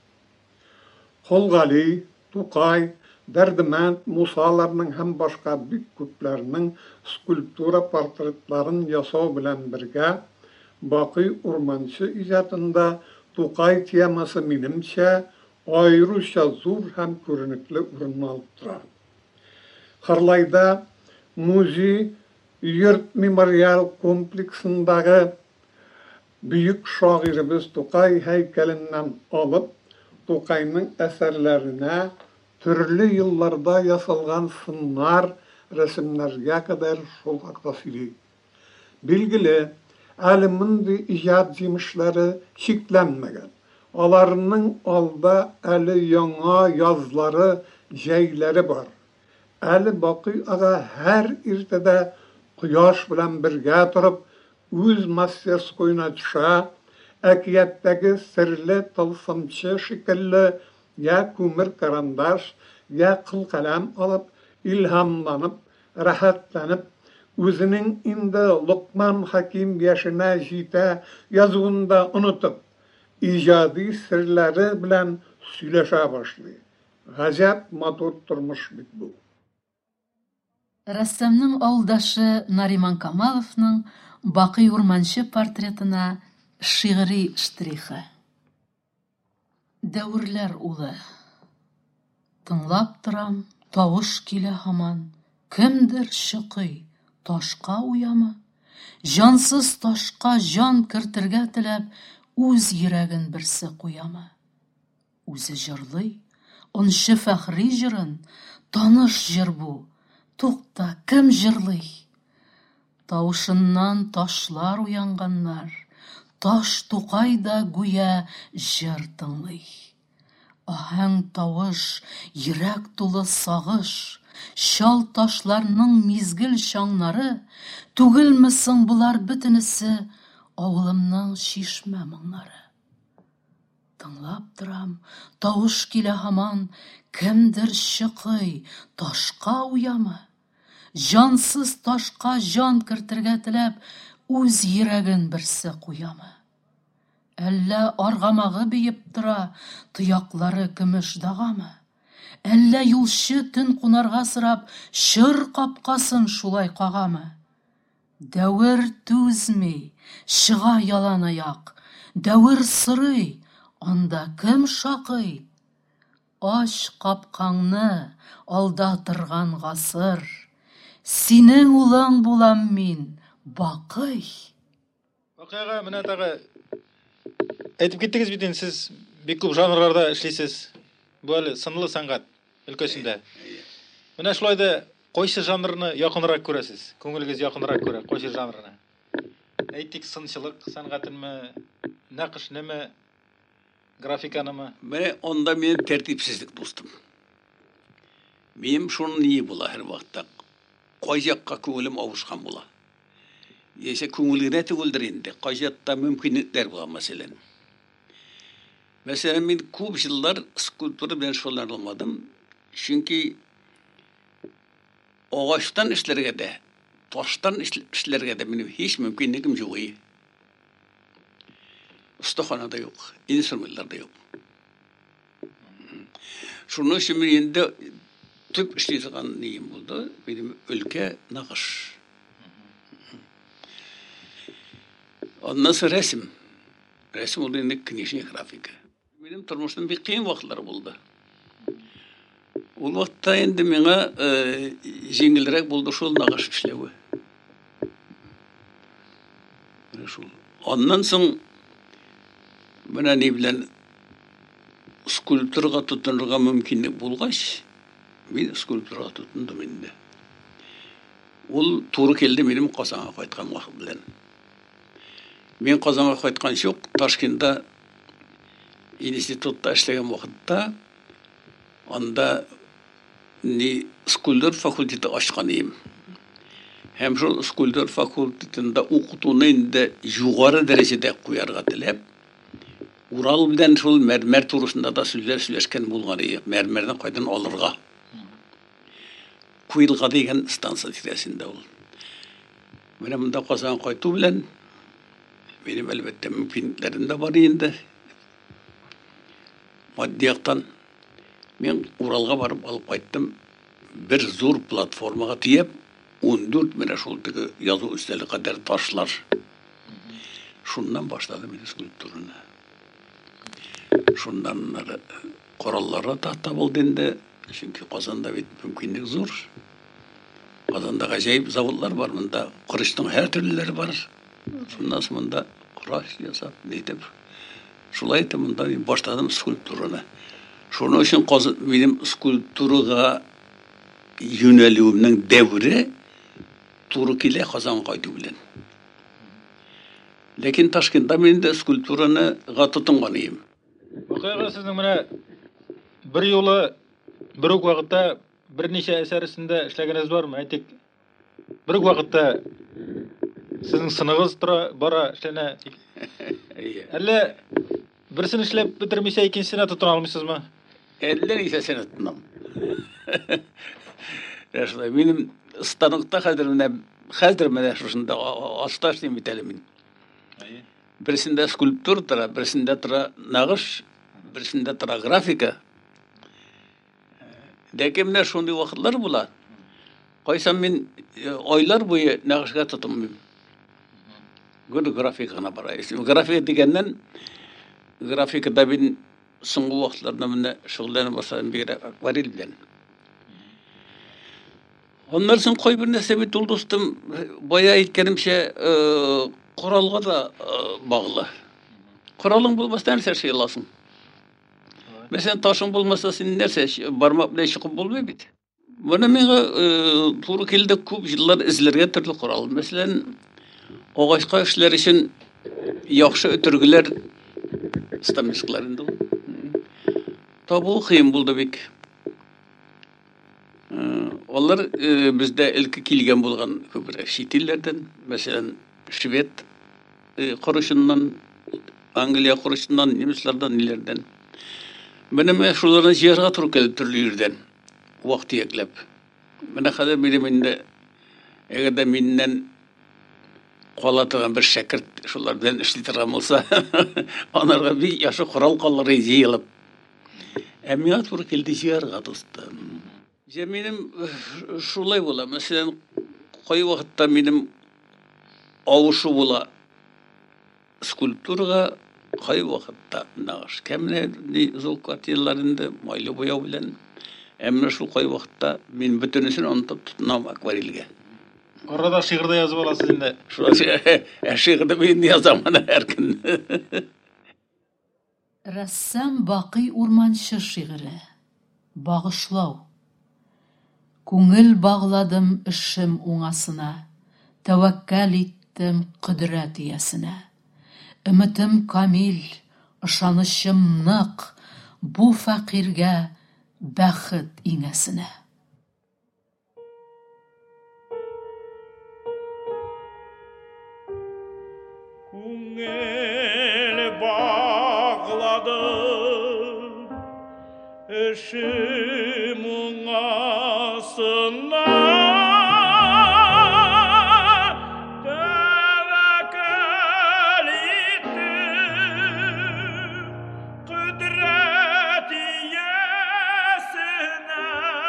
Холгали, Тукай, Дәрдемәнд, Мусаларның һәм башка бик күпләрнең скульптура портретларын ясау белән бергә Бакый Урманчы иҗатында Тукай темасы минемчә аеруча зур һәм күренекле урын алып тора. Харлайда музей йорт мемориал комплексындагы бөек шагыйребез Тукай һәйкәленнән алып, Тукайның әсәрләренә төрле елларда ясалган сыннар, рәсемнәргә кадәр шул хакта сөйли. Билгеле, әле мондый иҗат җимешләре чикләнмәгән. Аларның алда әле яңа язлары, җәйләре бар. Әле Бакый ага һәр иртәдә кояш белән бергә торып, үз мастерскойына төшә, әкияттәге серле тылсымчы шикелле я күмер карандаш, я кыл каләм алып, илһамланып, рәхәтләнеп, Өзінің инде Лукман Хаким яшына жите язуында унутып, ижади сирләре белән сөйләшә башлый. Гаҗәп матур тормыш бит бу. Рәссамның ауылдашы Нариман Камаловның Бакый Урманчы портретына шигъри штрихы. Дәверләр улы. Тыңлап торам, тавыш килә һаман. Кемдер шыкый, ташка уямы? Жансыз ташка жан кертергә теләп, үз йөрәген берсе куямы? Үзе җырлый, ончы фәхри җырын, таныш җыр бу. Тукта, кем җырлый? Тавышыннан ташлар уянганнар, таш Тукайда гүя җыр тыңлый. Аһәң тавыш, йөрәк тулы сагыш, шал ташларның мизгел шаңнары, түгелме соң булар бөтенесе авылымның шишмә моңнары? Тыңлап торам, тавыш килә һаман, кемдер шыкый, ташка уямы? Жансыз ташка жан кертергә теләп, үз йөрәген берсе куямы? Әллә аргамагы бейеп тора, тыяклары көмеш дагамы? Әллә юлчы төн кунарга сырап, шыр капкасын шулай кагамы? Дәвер түзми, чыга ялан аяк, дәвер сырый, анда кем шакый? Аш капкаңны, алда торган гасыр, синең улың булам мин, Бакый. Бакыйга менә тагы әйтеп киттегез бит, сез бик күп жанрларда эшлисез. Бу әле сынлы сәнгать өлкәсендә. Менә шулай да кайсы жанрны якынрак күрәсез? Күңелегез якынрак күрә кайсы жанрны? Әйтик, сынчылык сәнгатенме, нәкышнеме, графиканымы? Менә онда мен тәртипсезлек достым. Минем шуны ни була һәр вакытта. Кай якка күңелем авышкан була. Яшә күңелгә түгелдер инде. Кай якта мөмкинлекләр була мәсәлән. Мәсәлән, мин күп җиллар скульптура белән шөгыльләнмәдем. Чөнки агачтан эшләргә дә, таштан эшләргә дә минем һич мөмкинлегем юк. Ustaxanada yok, instrümanlarda yok. Şunun için endi tüp işleydigan neyim buldu? Benim ülke naqış. Ondan sonra resim. Resim oldu endi knижный grafika. Benim turmuşum bir kıyım vaxtlar buldu. O vaxtda endi mena jеңілрәк buldu şol naqış işlevi. Ondan soң Менә ни белән скульптурага тотынырга мөмкинлек булгач, мин скульптурага тотындым инде. Ул туры келди минем Казанга кайткан вакыт белән. Мин Казанга кайткан юк, Ташкентта институтта эшләгән вакытта, анда ни скульптур факультеты ачкан идем. Һәм шул скульптур факультетында укытуны инде югары дәрәҗәдә куярга теләп, Урал белән шул мәрмәр турысында да сүзләр сөйләшкән булган иде. Мәрмәрне кайдан алырга? Куелга дигән станция тирәсендә ул. Менә монда Казанга кайту белән минем әлбәттә мөмкинлекләрем дә бар инде. Матди яктан мин Уралга барып алып кайттым. Бер зур платформага тиеп, ундүрт менә шул теге язу өстәле кадәр ташлар. Шуннан башлады мин скульптураны. Шундан кораллары да табылды инде. Чөнки Казанда бит мөмкинлек зур. Казанда гаҗәйп заводлар бар, монда кырычның һәр төрлеләре бар. Шуннан соң монда кырыч ясап, нитеп. Шулай итеп монда баштадым скульптураны. Шуның өчен минем скульптурага юнәлүемнең дәвре туры килә Казанга кайту белән. Ләкин Ташкентта мин дә скульптураны тотынган идем. Бакыйга сезнең менә бер юлы бер үк вакытта берничә әсәр өстендә эшләгәнегез бармы? Әйтик, бер үк вакытта сезнең сыныгыз тора, бара эшләнә. Әллә берсен эшләп бетермисә икенчесенә тотына алмыйсызмы? Әллә исәсенә тотынам. Рәшмә, минем станокта хәзер менә хәзер менә шушында асташ дим бит әле мин. Берсендә скульптура тора, берсендә тора нагыш, берсендә тора графика. Ләкин менә шундый вакытлар була. Кайсам мин айлар буе нагышка тотынмыйм. Гүр графиканы барайсым. Графика дигәннән графикада мин соңгы вакытларда менә шөгыльләнеп башладым бигрәк акварель белән. Оннан соң кой бер нәрсә бит ул дустым, бая әйткәнемчә, коралга да баглы. Коралың булмаса нәрсә эшли аласың? Мәсәлән, ташың булмаса син нәрсә бармак белән чыгып булмый бит. Моны миңа туры килде күп җиллар эзләргә төрле корал. Мәсәлән, агачка эшләр өчен яхшы өтөргеләр стамискалар инде ул. Табу кыен булды бик. Алар бездә илке килгән булган күбрәк чит илләрдән, мәсәлән, Швед корышыннан, Англия корышыннан, немецлардан, ниләрдән. Менә мен шуларны җыярга туры килде төрле җирдән. Вакыт яклап. Менә хәзер минем инде әгәр миннән кала торган бер шәкерт шулар белән эшли торган булса, анарга бик яхшы корал каллары җыелып. Ә миңа туры килде җыярга дустым. Җә минем шулай була. Мәсәлән, кай вакытта минем авышу була скульптурага, кай вакытта нагыш. Кемне зул картиналарында майлы буяу белән. Әмма шул кай вакытта мин бөтенесен онытып тотынам акварельгә. Арада шигырда язып аласыз инде. Шулай шигырда мин язам аны һәр көн. Рәссам Бакый Урманчы шигыре. Багышлау. Күңел багладым эшем уңасына, тәвәккәл иттем кодрәт иясенә. Өмитем камил, ышанычым нык, бу фәкыйргә бәхет иңәсенә. Күңел багладым эшем уңасына, тәвәккәл иттем кодрәт иясенә.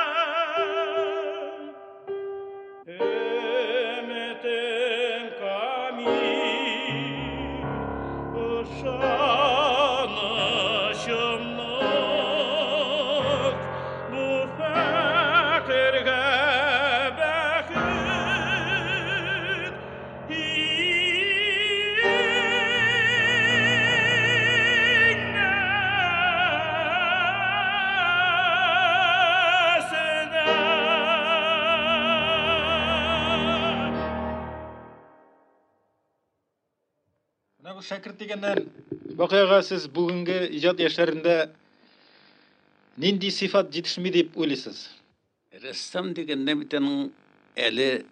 Өмитем камил, ышанычым нык, бу фәкыйргә бәхет иңәсенә. Менә бу шәкерт дигәннән вакыйга сез бүгенге иҗат яшьләрендә нинди сыйфат җитешми дип уйлыйсыз? Рәссам дигәндә бит аның әле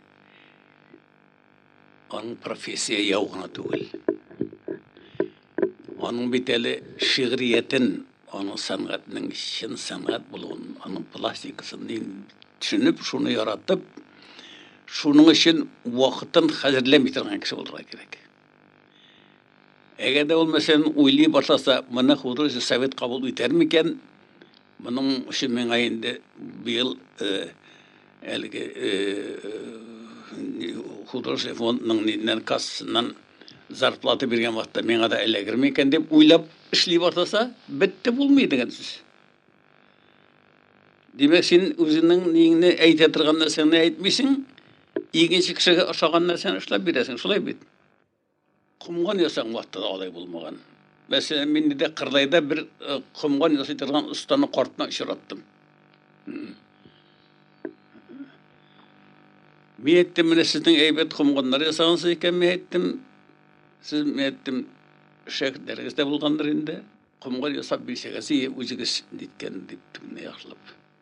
аның профессия яу гына түгел. Аның бит әле шигъриятен, аның сәнгатьнең чын сәнгать булуын, аның пластикасын төшенеп, шуны яратып, шуның өчен вакытын хәзерләми торган кеше булырга кирәк. Әгәр дә ул мәсәлән уйлый башласа, моны художник совет кабул итәр микән? Моның өчен миңа инде быел әлеге художник фондының кассасыннан зарплата биргән вакытта миңа да эләгер микән дип уйлап эшли башласа, бетте булмый дигән сүз. Димәк, син үзеңнең нingне әйтә торган нәрсәңне әйтмисең, икенче кешегә ошаган нәрсәне эшләп бирәсең, шулай бит. Кумган ясаң вакытта алай булмаган. Мәсәлән, мин дә Кырдайда бер кумган ясый торган ustaны картына очраттым. Мин әйттем, менә сезнең әйбәт кумганнар ясагансыз икән, мин әйттем, сез мен әйттем, шәкертләрегездә булгандыр инде. Кумган ясап бирсәгез, үзегез диткән диптем, яхшылап.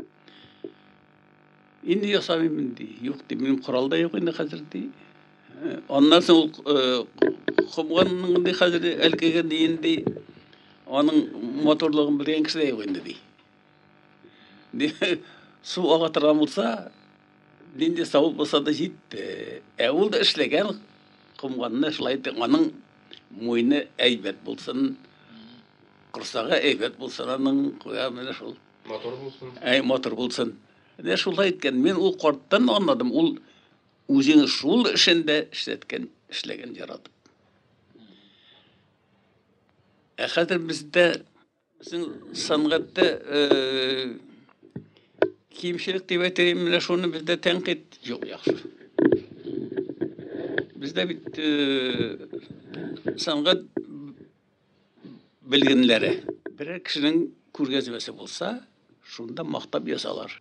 Инде ясамыйм инде. Юк ди, минем коралда юк инде хәзер ди. Аннан соң кумганның ди хәзер әлкегән ди инде. Аның моторлыгын белгән кеше дә юк инде ди. Ди су ага торган булса, Динде сау болса да жетті. Ә ул да эшләгән кылганны шулай итеп аның муйны әйбәт булсын, корсагы әйбәт булсын аның, куя менә шул. Мотор булсын. Әй мотор булсын. Менә шулай иткән. Мин ул карттан аңладым, ул үзенең шул эшендә эшләткән, эшләгән яратып. Ә хәзер бездә безнең сәнгатьтә э кимчелек дип әйтәм, менә шуны бездә тәнкыйть юк яхшы. Бездә бит сәнгать белгеннәре берәр кешенең күргәзмәсе булса, шунда мактап ясалар.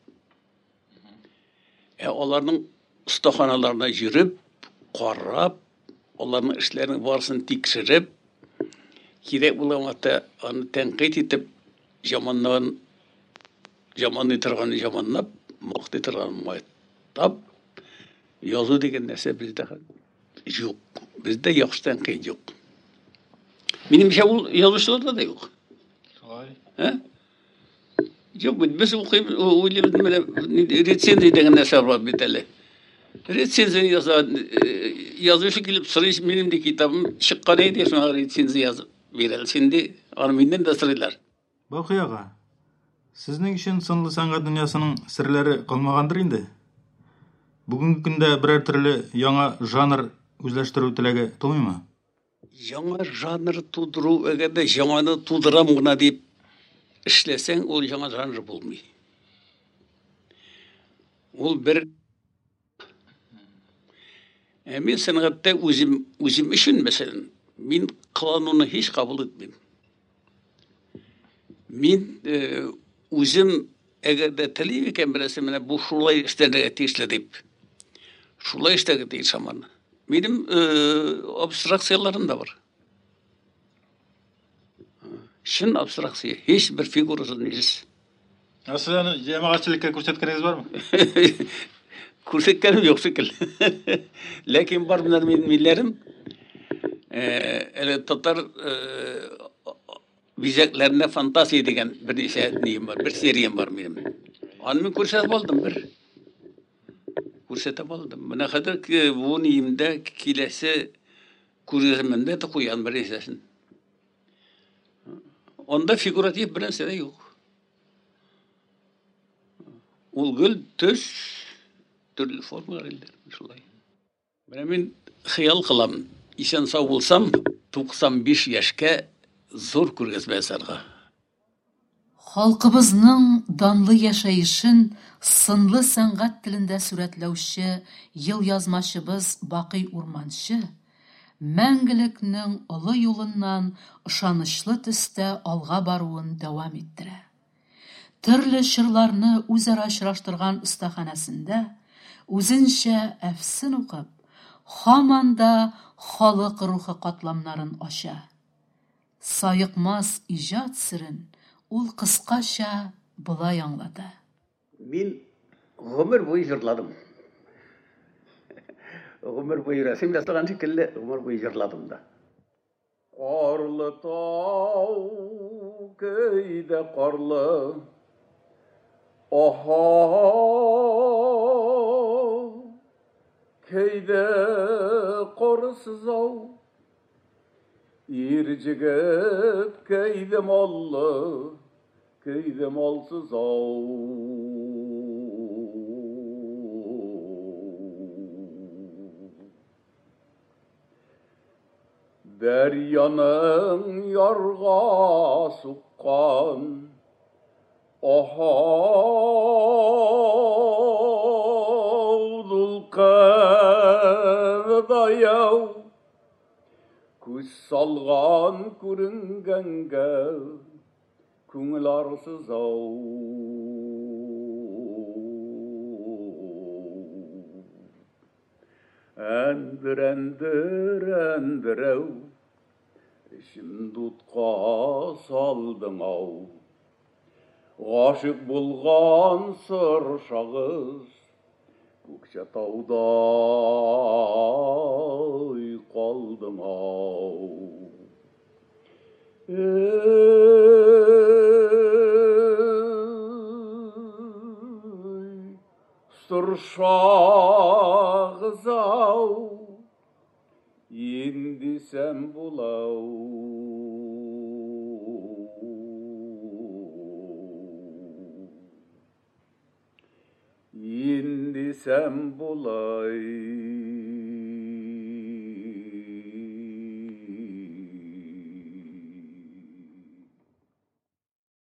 Ә аларның остаханаларына йөреп, карап, аларның эшләрен барсын тикшереп, кирәк булганда аны тәнкыйть итеп, жаманнан жаман итәргән жаманлап, мактый торган мактап, язу дигән нәрсә бездә юк. Бездә яхшы тәнкыйть юк. Минемчә ул язучыларда да юк. Шулай. Ә? Юк, без укыйбыз, уйлыйбыз, менә рецензия дигән нәрсә бар бит әле. Рецензия яза, язучы килеп сорый, минем дә китабым чыккан иде, шуңа рецензия язып бирәлсен ди, аны миннән дә сорыйлар. Бакый ага, сезнең өчен сынлы сәнгать дөньясының серләре калмагандыр инде. Бүгенге көндә берәр төрле яңа жанр үзләштерү теләге тумыймы? Яңа жанр тудыру, әгәр дә яңаны тудырам гына дип эшләсәң, ул яңа жанр булмый. Ул бер Ә мин сәнгатьтә үзем үзем өчен, мәсәлән, мин кануны һич кабул итмим. Мин үзем әгәр дә телим икән берәсе менә бу шулай эшләргә тиешле дип, шулай эшләргә тиеш аман. Минем абстракцияларым да бар. Шын абстракция, һич бер фигурасы нигез. Аслы җәмәгатьчелеккә күрсәткәнегез бармы? Күрсәткәнем юк шикел. Ләкин бар менә минем милләрем, әле татар бизәкләренә фантазия дигән бер ничә нием бар, бер сериям бар минем. Аны мин күрсәтеп алдым бер. Күрсәтеп алдым. Менә хәзер бу ниемдә киләсе күргәзмәдә дә куян бер ничәсен. Онда фигуратив бер нәрсә дә юк. Ул гел төс төрле формалар илде, шулай. Менә мин хыял кылам, исән сау булсам, туксан биш яшькә зур күргәзмә ясарга. Халкыбызның данлы яшәешен сынлы сәнгать телендә сурәтләүче ел язмачыбыз Бакый Урманчы мәңгелекнең олы юлыннан ышанычлы төстә алга баруын дәвам иттерә. Төрле чырларны үзара очраштырган остаханәсендә үзенчә әфсен укып, һаман да халык рухы катламнарын ача. Сайыкмас иҗат сирен ул кыскача булай аңлата. Мин гомер буе җырладым. Гомер буе рәсем ясаган шикелле, гомер буе җырладым да. Карлы тау, көйдә карлы, аһа, көйдә карсыз ау, ир җигет көйдә маллы, көйдә малсыз ау. Дәрьяның ярга суккан, аһа, дулкын даяу, күз салган күренгәнгә, күңел арсыз ау. Әндер, әндер, әндерәу, ишим дутка салдың ау. Гашык булган сыр шагыз, Күкчәтаудай калдың ау. Эй, сыр Kurşağızau indi sen bulau indi sen bulay